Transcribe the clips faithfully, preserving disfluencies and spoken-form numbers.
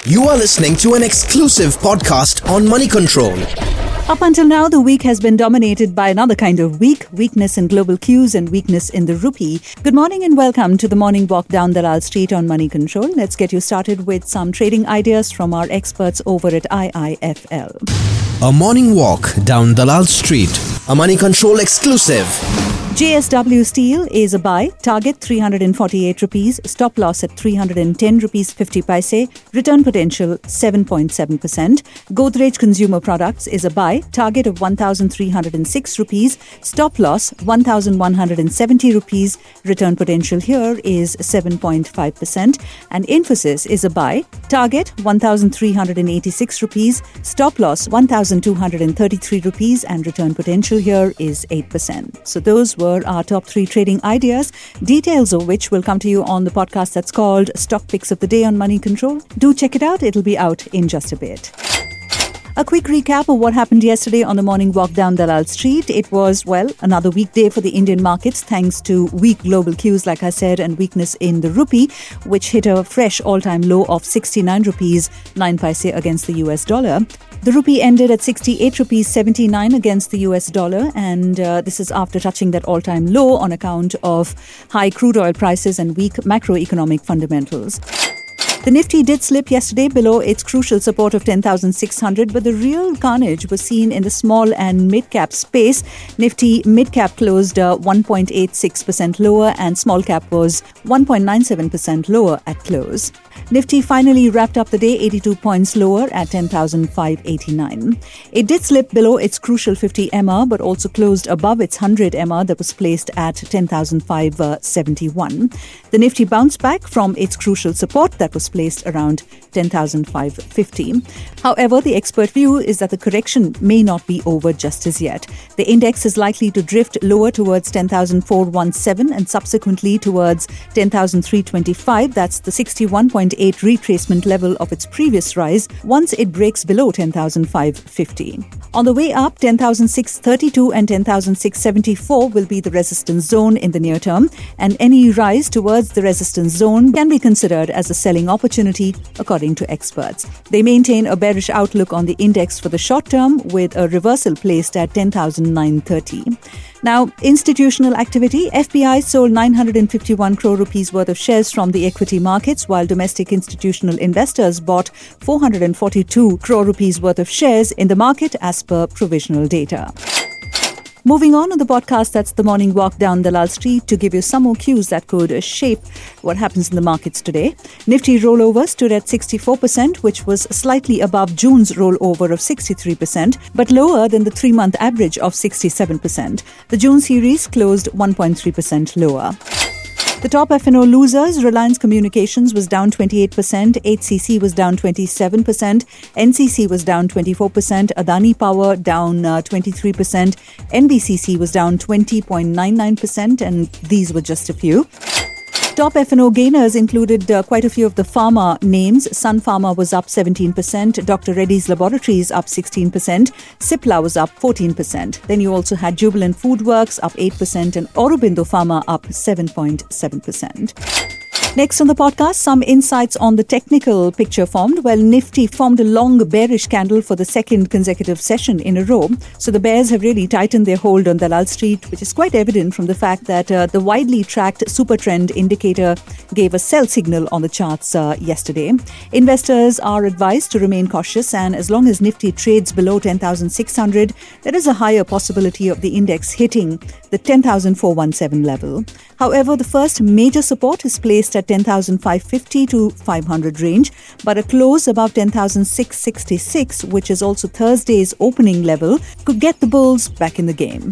You are listening to an exclusive podcast on Money Control. Up until now, the week has been dominated by another kind of week, weakness in global cues and weakness in the rupee. Good morning and welcome to the morning walk down Dalal Street on Money Control. Let's get you started with some trading ideas from our experts over at I I F L. A morning walk down Dalal Street, a Money Control exclusive. J S W Steel is a buy, target three hundred forty-eight rupees, stop loss at three hundred ten rupees fifty paise, return potential seven point seven percent. Godrej Consumer Products is a buy, target of one thousand three hundred six rupees, stop loss one thousand one hundred seventy rupees, return potential here is seven point five percent. And Infosys is a buy, target one thousand three hundred eighty-six rupees, stop loss one thousand two hundred thirty-three rupees, and return potential here is eight percent. So those were our top three trading ideas, details of which will come to you on the podcast that's called Stock Picks of the Day on Money Control. Do check it out. It'll be out in just a bit. A quick recap of what happened yesterday on the morning walk down Dalal Street. It was, well, another weekday for the Indian markets thanks to weak global cues, like I said, and weakness in the rupee, which hit a fresh all-time low of sixty-nine rupees nine paise against the U S dollar. The rupee ended at sixty-eight rupees seventy-nine against the U S dollar, and uh, this is after touching that all-time low on account of high crude oil prices and weak macroeconomic fundamentals. The Nifty did slip yesterday below its crucial support of ten thousand six hundred, but the real carnage was seen in the small and mid-cap space. Nifty mid-cap closed uh, one point eight six percent lower and small-cap was one point nine seven percent lower at close. Nifty finally wrapped up the day eighty-two points lower at ten thousand five hundred eighty-nine. It did slip below its crucial fifty M R but also closed above its one hundred M R that was placed at ten thousand five hundred seventy-one. The Nifty bounced back from its crucial support that was placed around ten thousand five hundred fifty. However, the expert view is that the correction may not be over just as yet. The index is likely to drift lower towards ten thousand four hundred seventeen and subsequently towards ten thousand three hundred twenty-five. That's the sixty-one point eight retracement level of its previous rise once it breaks below ten thousand five hundred fifty. On the way up, ten thousand six hundred thirty-two and ten thousand six hundred seventy-four will be the resistance zone in the near term, and any rise towards the resistance zone can be considered as a selling opportunity, according to experts. They maintain a bearish outlook on the index for the short term, with a reversal placed at ten thousand nine hundred thirty. Now, institutional activity. F P I sold nine hundred fifty-one crore rupees worth of shares from the equity markets, while domestic institutional investors bought four hundred forty-two crore rupees worth of shares in the market as per provisional data. Moving on to the podcast, that's the morning walk down Dalal Street, to give you some more cues that could shape what happens in the markets today. Nifty rollover stood at sixty-four percent, which was slightly above June's rollover of sixty-three percent, but lower than the three-month average of sixty-seven percent. The June series closed one point three percent lower. The top F and O losers: Reliance Communications was down twenty-eight percent, H C C was down twenty-seven percent, N C C was down twenty-four percent, Adani Power down uh, twenty-three percent, N B C C was down twenty point nine nine percent, and these were just a few. Top F and O gainers included uh, quite a few of the pharma names. Sun Pharma was up seventeen percent, Doctor Reddy's Laboratories up sixteen percent, Cipla was up fourteen percent. Then you also had Jubilant Foodworks up eight percent and Aurobindo Pharma up seven point seven percent. Next on the podcast, some insights on the technical picture formed. Well, Nifty formed a long bearish candle for the second consecutive session in a row. So the bears have really tightened their hold on Dalal Street, which is quite evident from the fact that uh, the widely tracked super trend indicator gave a sell signal on the charts uh, yesterday. Investors are advised to remain cautious, and as long as Nifty trades below ten thousand six hundred, there is a higher possibility of the index hitting the ten thousand four hundred seventeen level. However, the first major support is placed at ten thousand five hundred fifty to five hundred range, but a close above ten thousand six hundred sixty-six, which is also Thursday's opening level, could get the bulls back in the game.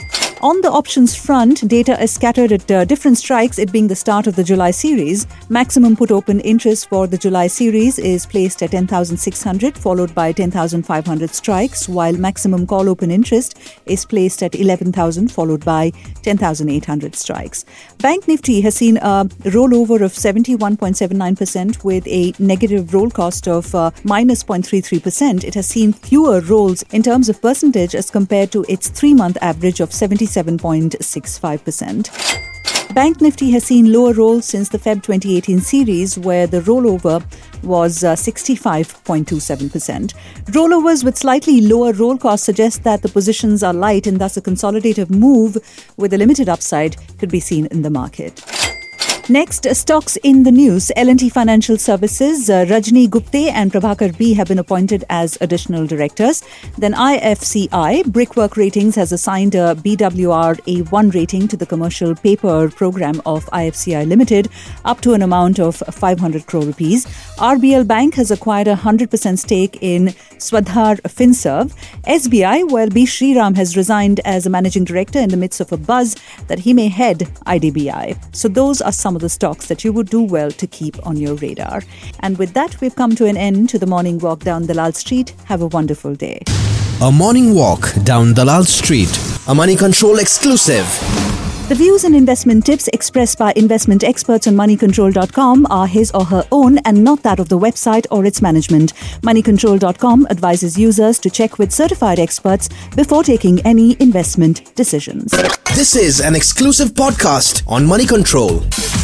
On the options front, data is scattered at uh, different strikes, it being the start of the July series. Maximum put open interest for the July series is placed at ten thousand six hundred, followed by ten thousand five hundred strikes, while maximum call open interest is placed at eleven thousand, followed by ten thousand eight hundred strikes. Bank Nifty has seen a rollover of seventy-one point seven nine percent with a negative roll cost of uh, minus zero point three three percent. It has seen fewer rolls in terms of percentage as compared to its three-month average of seventy-seven point six five percent. Bank Nifty has seen lower rolls since the February twenty eighteen series, where the rollover was uh, sixty-five point two seven percent. Rollovers with slightly lower roll costs suggest that the positions are light and thus a consolidative move with a limited upside could be seen in the market. Next, stocks in the news. L and T Financial Services, uh, Rajni Gupte and Prabhakar B have been appointed as additional directors. Then I F C I, Brickwork Ratings, has assigned a B W R A one rating to the commercial paper program of I F C I Limited up to an amount of five hundred crore rupees. R B L Bank has acquired a one hundred percent stake in Swadhar Finserv. S B I, well, B. Sriram has resigned as a managing director in the midst of a buzz that he may head I D B I. So those are some of the stocks that you would do well to keep on your radar. And with that, we've come to an end to the morning walk down Dalal Street. Have a wonderful day. A morning walk down Dalal Street. A Money Control exclusive. The views and investment tips expressed by investment experts on money control dot com are his or her own and not that of the website or its management. money control dot com advises users to check with certified experts before taking any investment decisions. This is an exclusive podcast on Money Control.